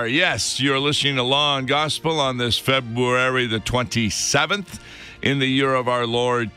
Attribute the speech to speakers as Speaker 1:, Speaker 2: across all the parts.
Speaker 1: Yes, you're listening to Law and Gospel on this February the 27th in the year of our Lord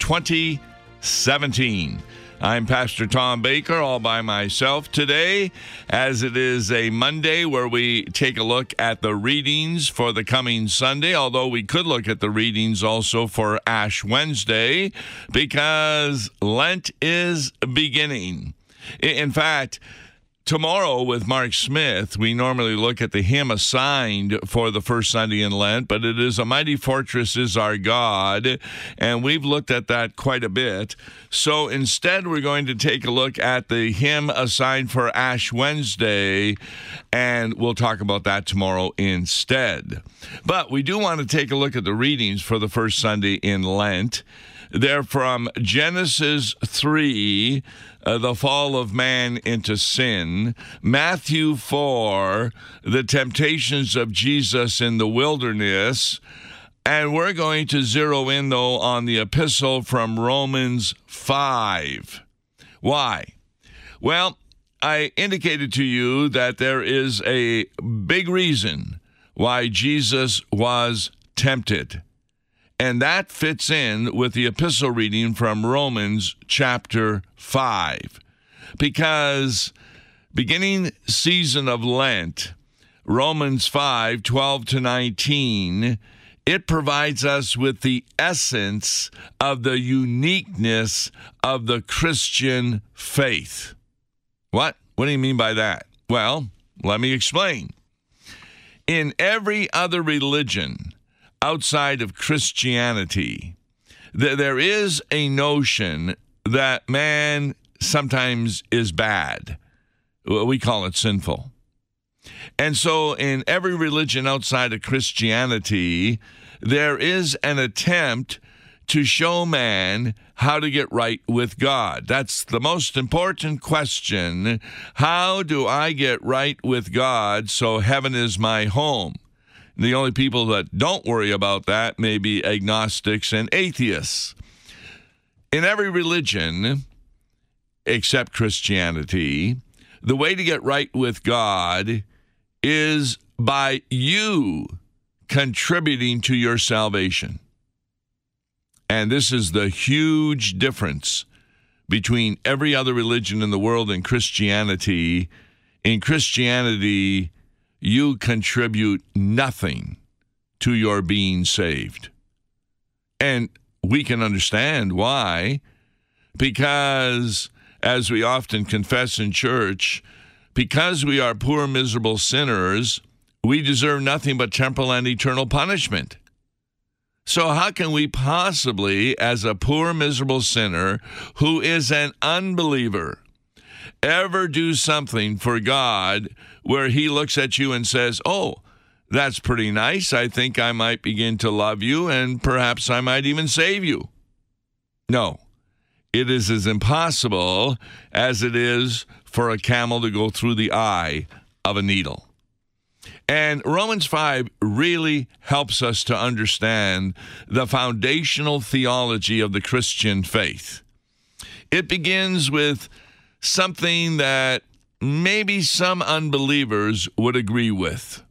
Speaker 1: 2017. I'm Pastor Tom Baker, all by myself today, as it is a Monday where we take a look at the readings for the coming Sunday, although we could look at the readings also for Ash Wednesday, because Lent is beginning. In fact, tomorrow with Mark Smith, we normally look at the hymn assigned for the first Sunday in Lent, but it is "A Mighty Fortress is Our God," and we've looked at that quite a bit. So instead, we're going to take a look at the hymn assigned for Ash Wednesday, and we'll talk about that tomorrow instead. But we do want to take a look at the readings for the first Sunday in Lent. They're from Genesis 3, the fall of man into sin, Matthew 4, the temptations of Jesus in the wilderness, and we're going to zero in, though, on the epistle from Romans 5. Why? Well, I indicated to you that there is a big reason why Jesus was tempted. And that fits in with the epistle reading from Romans chapter 5. Because beginning season of Lent, Romans 5, 12 to 19, it provides us with the essence of the uniqueness of the Christian faith. What? What do you mean by that? Well, let me explain. In every other religion outside of Christianity, there is a notion that man sometimes is bad. We call it sinful. And so in every religion outside of Christianity, there is an attempt to show man how to get right with God. That's the most important question. How do I get right with God so heaven is my home? The only people that don't worry about that may be agnostics and atheists. In every religion, except Christianity, the way to get right with God is by you contributing to your salvation. And this is the huge difference between every other religion in the world and Christianity. In Christianity, you contribute nothing to your being saved. And we can understand why. Because, as we often confess in church, because we are poor, miserable sinners, we deserve nothing but temporal and eternal punishment. So how can we possibly, as a poor, miserable sinner who is an unbeliever, ever do something for God where he looks at you and says, "Oh, that's pretty nice. I think I might begin to love you, and perhaps I might even save you"? No, it is as impossible as it is for a camel to go through the eye of a needle. And Romans 5 really helps us to understand the foundational theology of the Christian faith. It begins with something that maybe some unbelievers would agree with.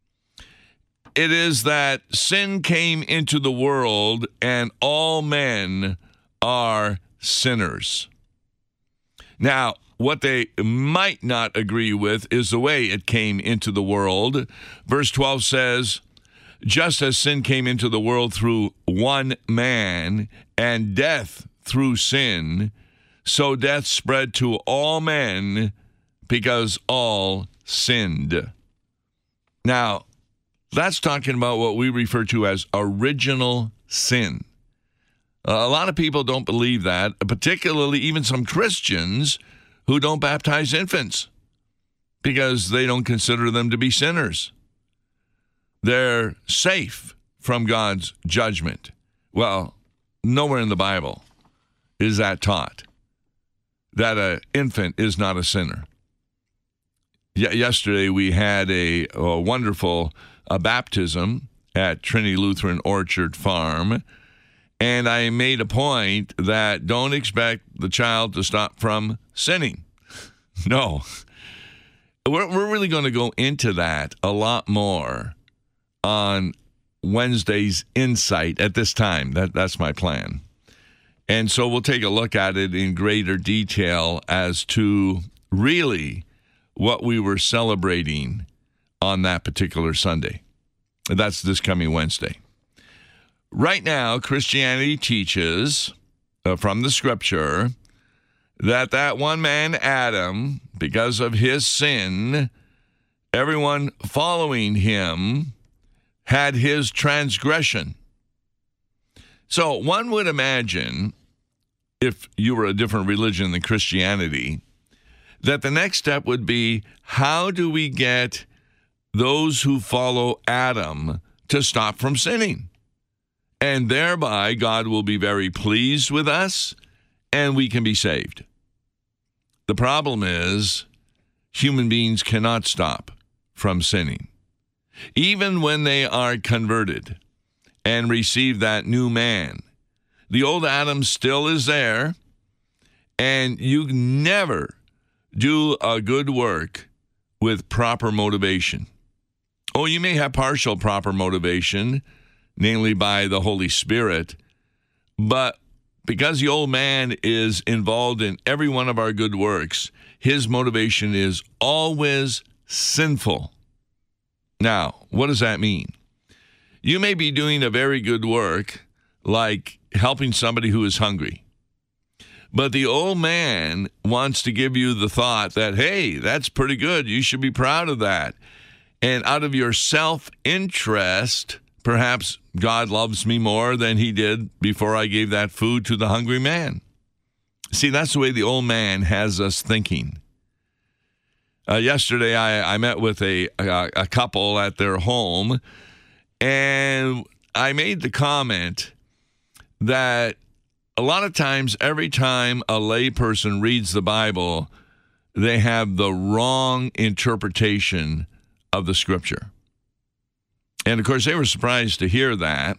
Speaker 1: It is that sin came into the world and all men are sinners. Now, what they might not agree with is the way it came into the world. Verse 12 says, "Just as sin came into the world through one man, and death through sin, so death spread to all men because all sinned." Now, that's talking about what we refer to as original sin. A lot of people don't believe that, particularly even some Christians who don't baptize infants because they don't consider them to be sinners. They're safe from God's judgment. Well, nowhere in the Bible is that taught, that an infant is not a sinner. Yesterday we had a wonderful baptism at Trinity Lutheran Orchard Farm, and I made a point that don't expect the child to stop from sinning. No. We're really going to go into that a lot more on Wednesday's Insight at this time. That's my plan. And so we'll take a look at it in greater detail as to really what we were celebrating on that particular Sunday. That's this coming Wednesday. Right now, Christianity teaches from the Scripture that one man, Adam, because of his sin, everyone following him had his transgression. So one would imagine, if you were a different religion than Christianity, that the next step would be, how do we get those who follow Adam to stop from sinning? And thereby, God will be very pleased with us, and we can be saved. The problem is, human beings cannot stop from sinning. Even when they are converted and receive that new man, the old Adam still is there, and you never do a good work with proper motivation. Oh, you may have partial proper motivation, namely by the Holy Spirit, but because the old man is involved in every one of our good works, his motivation is always sinful. Now, what does that mean? You may be doing a very good work, like helping somebody who is hungry. But the old man wants to give you the thought that, hey, that's pretty good. You should be proud of that. And out of your self-interest, perhaps God loves me more than he did before I gave that food to the hungry man. See, that's the way the old man has us thinking. Yesterday, I met with a couple at their home, and I made the comment that a lot of times, every time a layperson reads the Bible, they have the wrong interpretation of the Scripture. And, of course, they were surprised to hear that.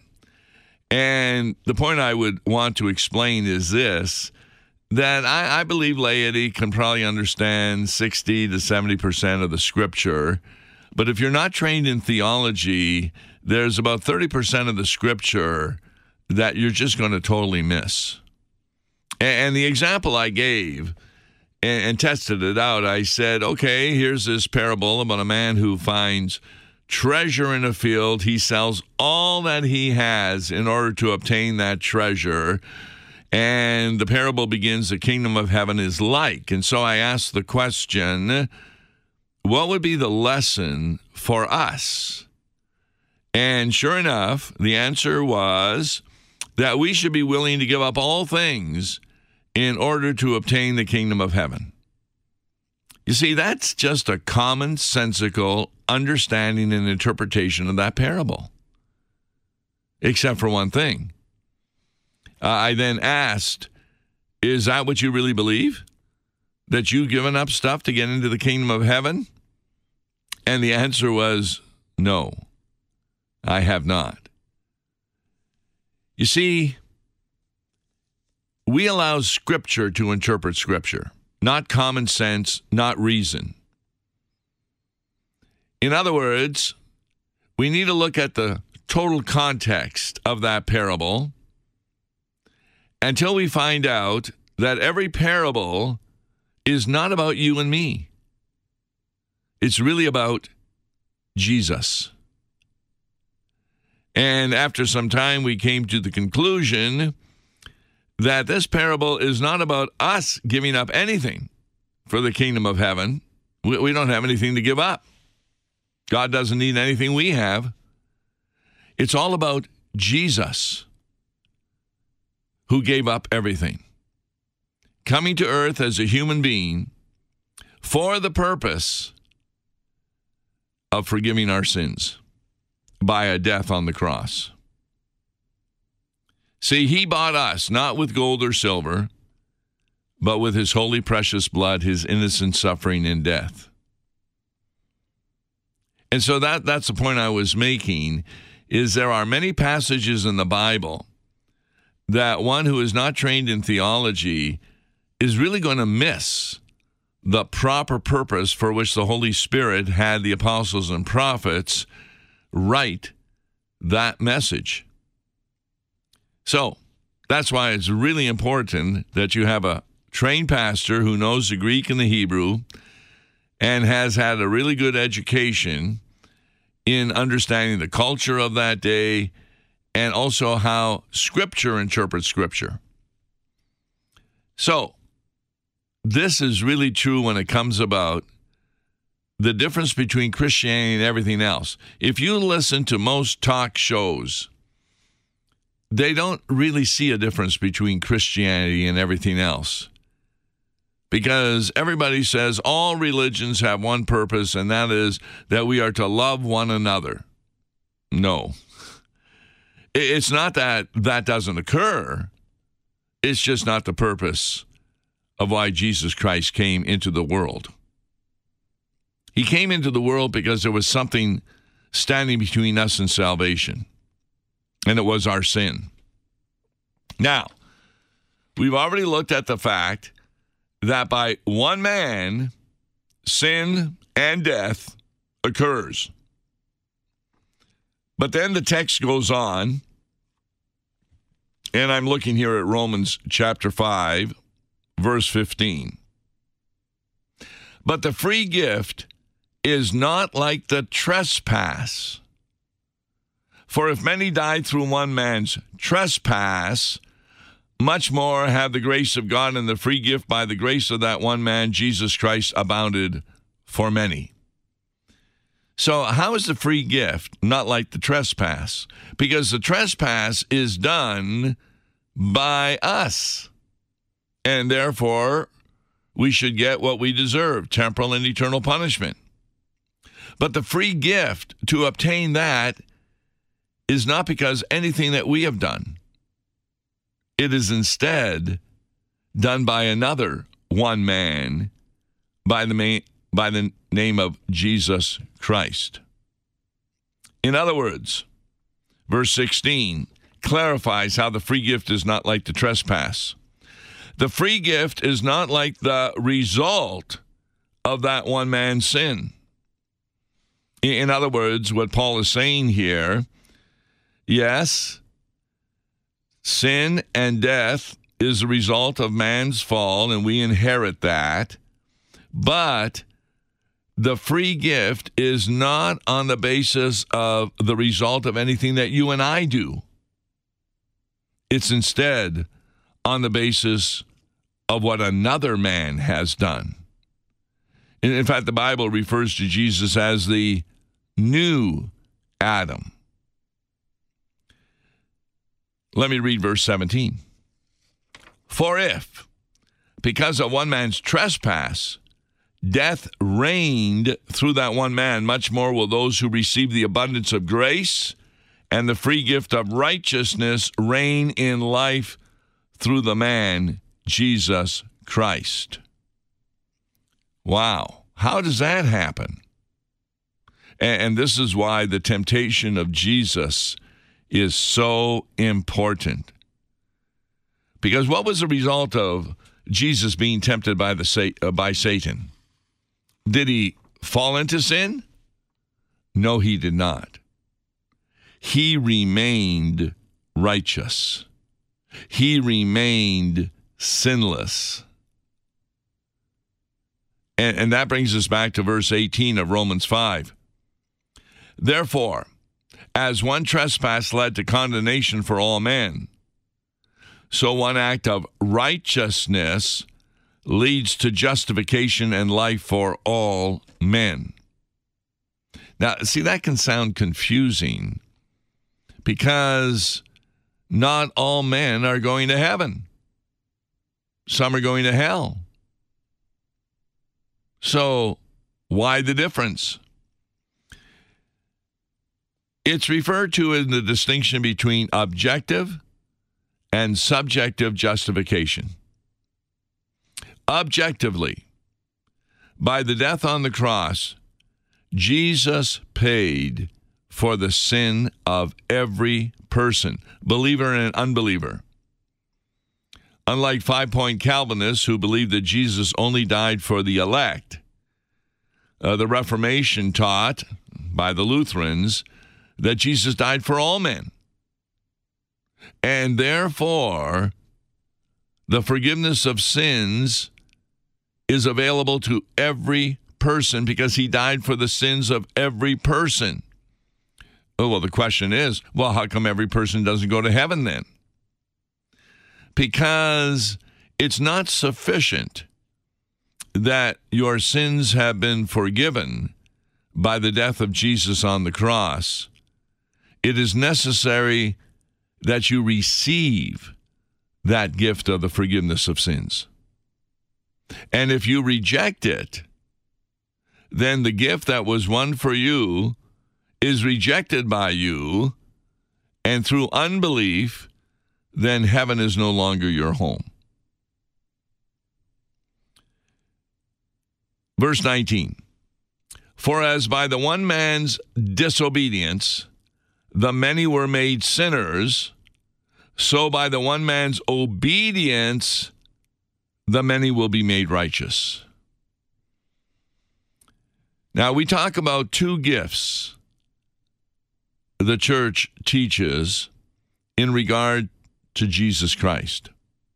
Speaker 1: And the point I would want to explain is this, that I believe laity can probably understand 60 to 70% of the Scripture. But if you're not trained in theology, there's about 30% of the Scripture that you're just going to totally miss. And the example I gave and tested it out, I said, okay, here's this parable about a man who finds treasure in a field. He sells all that he has in order to obtain that treasure. And the parable begins, the kingdom of heaven is like. And so I asked the question, what would be the lesson for us? And sure enough, the answer was that we should be willing to give up all things in order to obtain the kingdom of heaven. You see, that's just a commonsensical understanding and interpretation of that parable. Except for one thing. I then asked, is that what you really believe? That you've given up stuff to get into the kingdom of heaven? And the answer was, no, I have not. You see, we allow Scripture to interpret Scripture, not common sense, not reason. In other words, we need to look at the total context of that parable until we find out that every parable is not about you and me. It's really about Jesus. And after some time, we came to the conclusion that this parable is not about us giving up anything for the kingdom of heaven. We don't have anything to give up. God doesn't need anything we have. It's all about Jesus, who gave up everything, coming to earth as a human being for the purpose of forgiving our sins by a death on the cross. See, he bought us not with gold or silver, but with his holy, precious blood, his innocent suffering and death. And so that's the point I was making, is there are many passages in the Bible that one who is not trained in theology is really going to miss the proper purpose for which the Holy Spirit had the apostles and prophets write that message. So that's why it's really important that you have a trained pastor who knows the Greek and the Hebrew and has had a really good education in understanding the culture of that day and also how Scripture interprets Scripture. So this is really true when it comes about the difference between Christianity and everything else. If you listen to most talk shows, they don't really see a difference between Christianity and everything else, because everybody says all religions have one purpose, and that is that we are to love one another. No. It's not that that doesn't occur. It's just not the purpose of why Jesus Christ came into the world. He came into the world because there was something standing between us and salvation, and it was our sin. Now, we've already looked at the fact that by one man, sin and death occurs. But then the text goes on, and I'm looking here at Romans chapter 5, verse 15. But the free gift is not like the trespass. For if many died through one man's trespass, much more have the grace of God and the free gift by the grace of that one man, Jesus Christ, abounded for many. So how is the free gift not like the trespass? Because the trespass is done by us, and therefore we should get what we deserve, temporal and eternal punishment. But the free gift, to obtain that, is not because anything that we have done. It is instead done by another one man by the name of Jesus Christ. In other words, verse 16 clarifies how the free gift is not like the trespass. The free gift is not like the result of that one man's sin. In other words, what Paul is saying here, yes, sin and death is the result of man's fall, and we inherit that. But the free gift is not on the basis of the result of anything that you and I do. It's instead on the basis of what another man has done. In fact, the Bible refers to Jesus as the new Adam. Let me read verse 17. For if, because of one man's trespass, death reigned through that one man, much more will those who receive the abundance of grace and the free gift of righteousness reign in life through the man, Jesus Christ. Wow. How does that happen? And this is why the temptation of Jesus is so important. Because what was the result of Jesus being tempted by Satan? Did he fall into sin? No, he did not. He remained righteous. He remained sinless. And that brings us back to verse 18 of Romans 5. Therefore, as one trespass led to condemnation for all men, so one act of righteousness leads to justification and life for all men. Now, see, that can sound confusing because not all men are going to heaven. Some are going to hell. So, why the difference? It's referred to in the distinction between objective and subjective justification. Objectively, by the death on the cross, Jesus paid for the sin of every person, believer and unbeliever. Unlike five-point Calvinists who believe that Jesus only died for the elect, the Reformation taught by the Lutherans that Jesus died for all men. And therefore, the forgiveness of sins is available to every person because he died for the sins of every person. Oh, well, the question is, well, how come every person doesn't go to heaven then? Because it's not sufficient that your sins have been forgiven by the death of Jesus on the cross. It is necessary that you receive that gift of the forgiveness of sins. And if you reject it, then the gift that was won for you is rejected by you, and through unbelief, then heaven is no longer your home. Verse 19, for as by the one man's disobedience the many were made sinners, so by the one man's obedience the many will be made righteous. Now we talk about two gifts the church teaches in regard to Jesus Christ.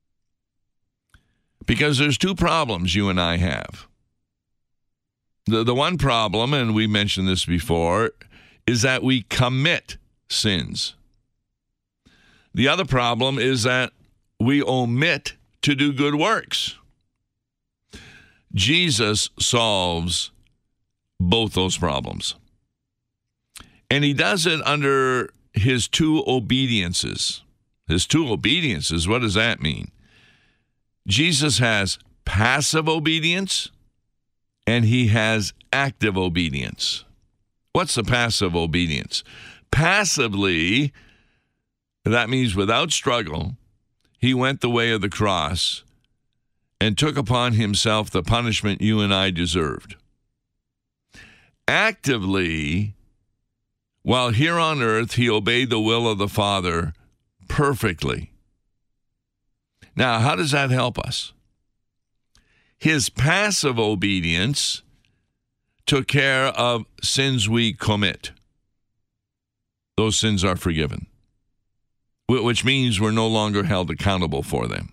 Speaker 1: Because there's two problems you and I have. The one problem, and we mentioned this before, is that we commit sins. The other problem is that we omit to do good works. Jesus solves both those problems. And he does it under his two obediences. His two obediences, what does that mean? Jesus has passive obedience and he has active obedience. What's the passive obedience? Passively, that means without struggle, he went the way of the cross and took upon himself the punishment you and I deserved. Actively, while here on earth, he obeyed the will of the Father perfectly. Now, how does that help us? His passive obedience took care of sins we commit. Those sins are forgiven, which means we're no longer held accountable for them.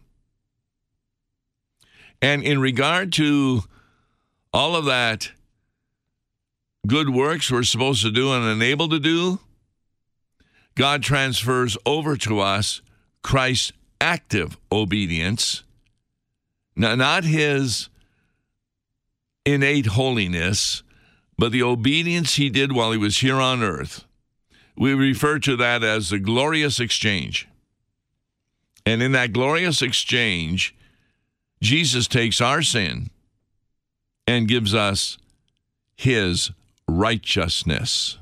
Speaker 1: And in regard to all of that good works we're supposed to do and unable to do, God transfers over to us Christ's active obedience. Now, not his innate holiness, but the obedience he did while he was here on earth. We refer to that as the glorious exchange. And in that glorious exchange, Jesus takes our sin and gives us his righteousness.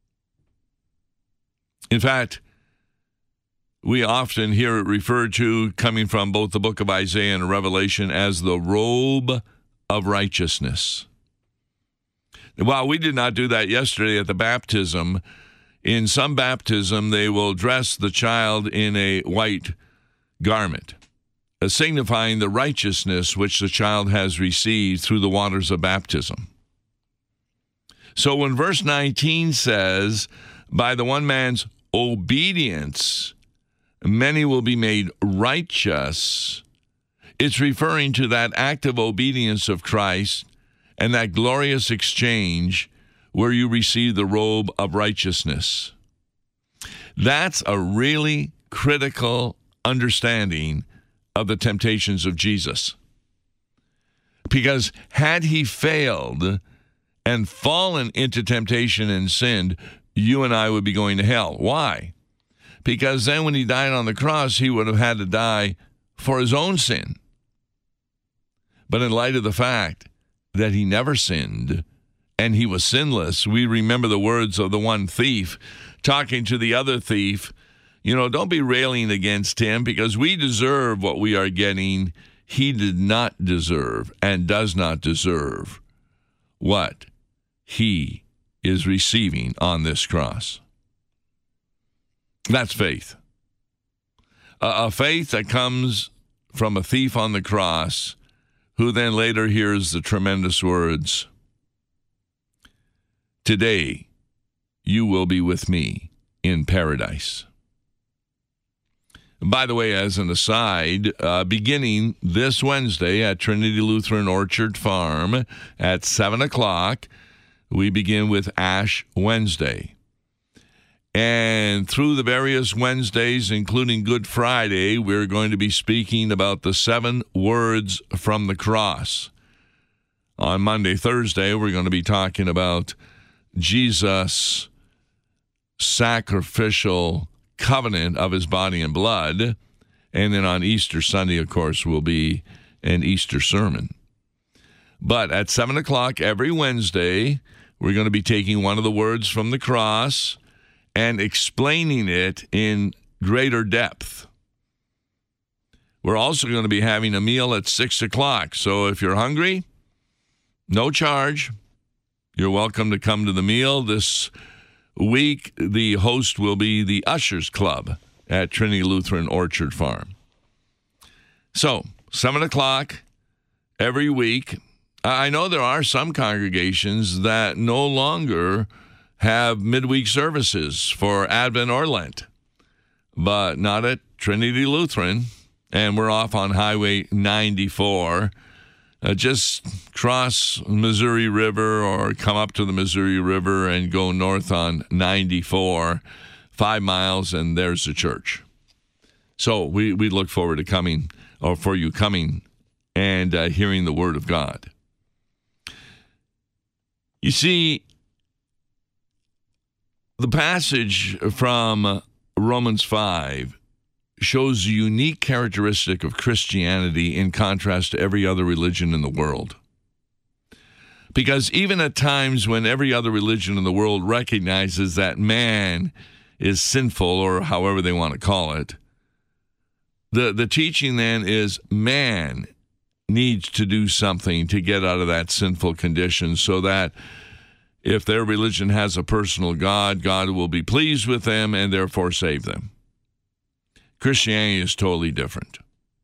Speaker 1: In fact, we often hear it referred to, coming from both the book of Isaiah and Revelation, as the robe of righteousness. While we did not do that yesterday at the baptism, in some baptism they will dress the child in a white garment, signifying the righteousness which the child has received through the waters of baptism. So when verse 19 says, by the one man's obedience, many will be made righteous, it's referring to that active obedience of Christ and that glorious exchange where you receive the robe of righteousness. That's a really critical understanding of the temptations of Jesus. Because had he failed and fallen into temptation and sinned, you and I would be going to hell. Why? Because then when he died on the cross, he would have had to die for his own sin. But in light of the fact that he never sinned and he was sinless, we remember the words of the one thief talking to the other thief. Don't be railing against him because we deserve what we are getting. He did not deserve and does not deserve what he is receiving on this cross. That's faith. A faith that comes from a thief on the cross, who then later hears the tremendous words, "Today you will be with me in paradise." By the way, as an aside, beginning this Wednesday at Trinity Lutheran Orchard Farm at 7 o'clock, we begin with Ash Wednesday. And through the various Wednesdays, including Good Friday, we're going to be speaking about the 7 words from the cross. On Monday, Thursday, we're going to be talking about Jesus' sacrificial covenant of his body and blood. And then on Easter Sunday, of course, will be an Easter sermon. But at 7 o'clock every Wednesday, we're going to be taking one of the words from the cross and explaining it in greater depth. We're also going to be having a meal at 6 o'clock. So if you're hungry, no charge. You're welcome to come to the meal. This week, the host will be the Ushers Club at Trinity Lutheran Orchard Farm. So, 7 o'clock every week. I know there are some congregations that no longer have midweek services for Advent or Lent, but not at Trinity Lutheran, and we're off on Highway 94. Just cross Missouri River or come up to the Missouri River and go north on 94, 5 miles, and there's the church. So we look forward to coming, or for you coming and hearing the Word of God. You see, the passage from Romans 5 shows a unique characteristic of Christianity in contrast to every other religion in the world. Because even at times when every other religion in the world recognizes that man is sinful, or however they want to call it, the teaching then is man needs to do something to get out of that sinful condition, so that if their religion has a personal God, God will be pleased with them and therefore save them. Christianity is totally different.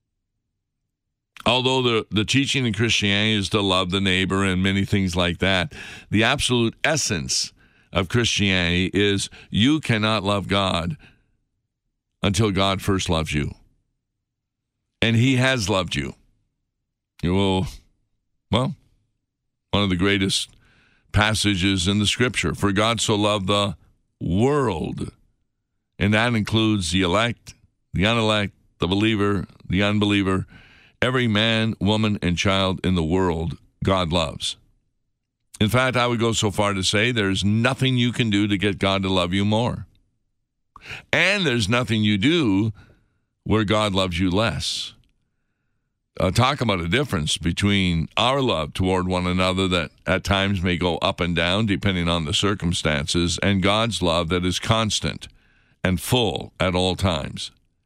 Speaker 1: Although the teaching in Christianity is to love the neighbor and many things like that, the absolute essence of Christianity is you cannot love God until God first loves you. And he has loved you. Well, one of the greatest passages in the Scripture, for God so loved the world, and that includes the elect, the unelect, the believer, the unbeliever, every man, woman, and child in the world God loves. In fact, I would go so far to say there's nothing you can do to get God to love you more. And there's nothing you do where God loves you less. Talk about a difference between our love toward one another that at times may go up and down depending on the circumstances, and God's love that is constant and full at all times.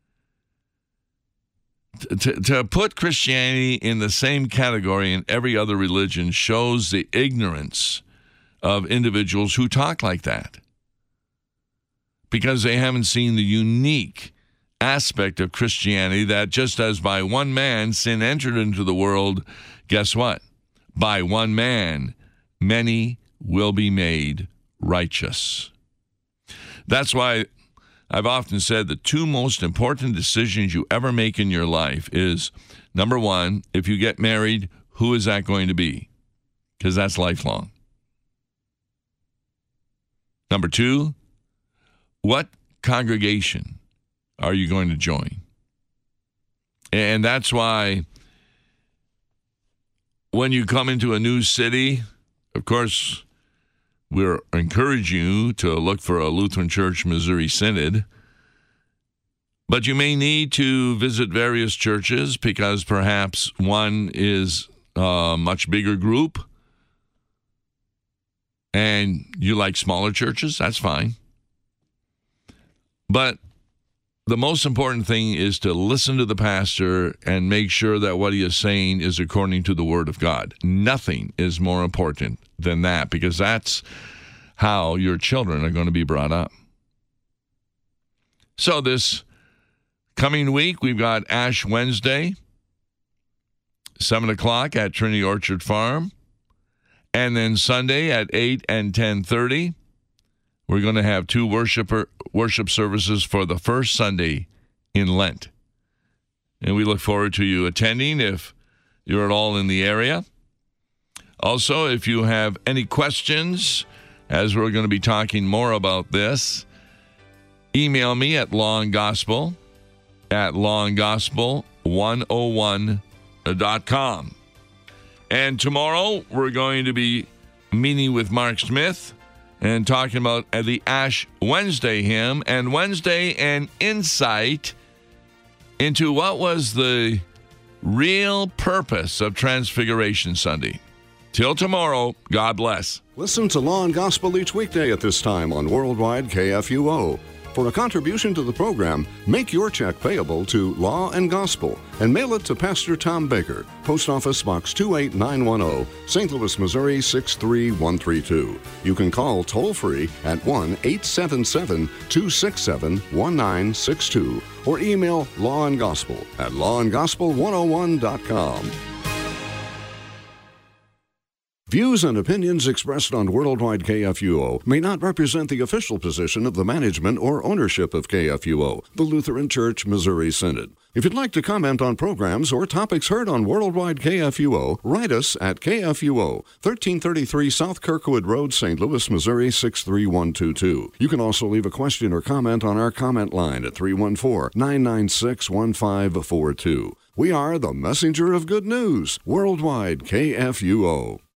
Speaker 1: To put Christianity in the same category in every other religion shows the ignorance of individuals who talk like that, because they haven't seen the unique aspect of Christianity that just as by one man sin entered into the world, guess what? By one man, many will be made righteous. That's why I've often said the 2 most important decisions you ever make in your life is, number 1, if you get married, who is that going to be? Because that's lifelong. Number 2, what congregation are you going to join? And that's why when you come into a new city, of course, we're encouraging you to look for a Lutheran Church Missouri Synod. But you may need to visit various churches because perhaps one is a much bigger group and you like smaller churches. That's fine. But the most important thing is to listen to the pastor and make sure that what he is saying is according to the Word of God. Nothing is more important than that, because that's how your children are going to be brought up. So this coming week, we've got Ash Wednesday. 7 o'clock at Trinity Orchard Farm. And then Sunday at 8 and 10:30, we're going to have two worship services for the first Sunday in Lent. And we look forward to you attending if you're at all in the area. Also, if you have any questions, as we're going to be talking more about this, email me at lawandgospel101.com. And tomorrow, we're going to be meeting with Mark Smith and talking about the Ash Wednesday hymn, and Wednesday an insight into what was the real purpose of Transfiguration Sunday. Till tomorrow, God bless.
Speaker 2: Listen to Law and Gospel each weekday at this time on Worldwide KFUO. For a contribution to the program, make your check payable to Law and Gospel and mail it to Pastor Tom Baker, Post Office Box 28910, St. Louis, Missouri 63132. You can call toll-free at 1-877-267-1962 or email lawandgospel@lawandgospel101.com. Views and opinions expressed on Worldwide KFUO may not represent the official position of the management or ownership of KFUO, the Lutheran Church Missouri Synod. If you'd like to comment on programs or topics heard on Worldwide KFUO, write us at KFUO, 1333 South Kirkwood Road, St. Louis, Missouri 63122. You can also leave a question or comment on our comment line at 314-996-1542. We are the messenger of good news, Worldwide KFUO.